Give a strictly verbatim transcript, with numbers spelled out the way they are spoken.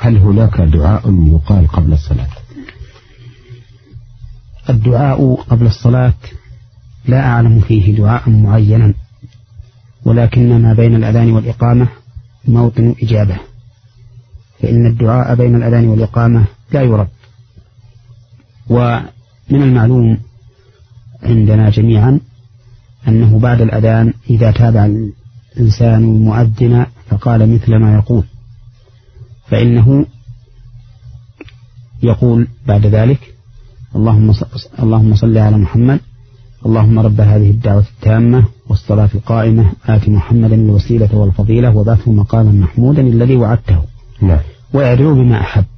هل هناك دعاء يقال قبل الصلاة؟ الدعاء قبل الصلاة لا أعلم فيه دعاء معينا، ولكن ما بين الأذان والإقامة موطن إجابة، فإن الدعاء بين الأذان والإقامة لا يرد. ومن المعلوم عندنا جميعا أنه بعد الأذان إذا تابع الإنسان المؤذن فقال مثل ما يقول فإنه يقول بعد ذلك اللهم اللهم صل على محمد اللهم رب هذه الدعوة التامة والصلاة القائمة آت محمدا الوسيلة والفضيلة وبعثه مقاما محمودا الذي وعدته، نعم. ويدعو بما أحب.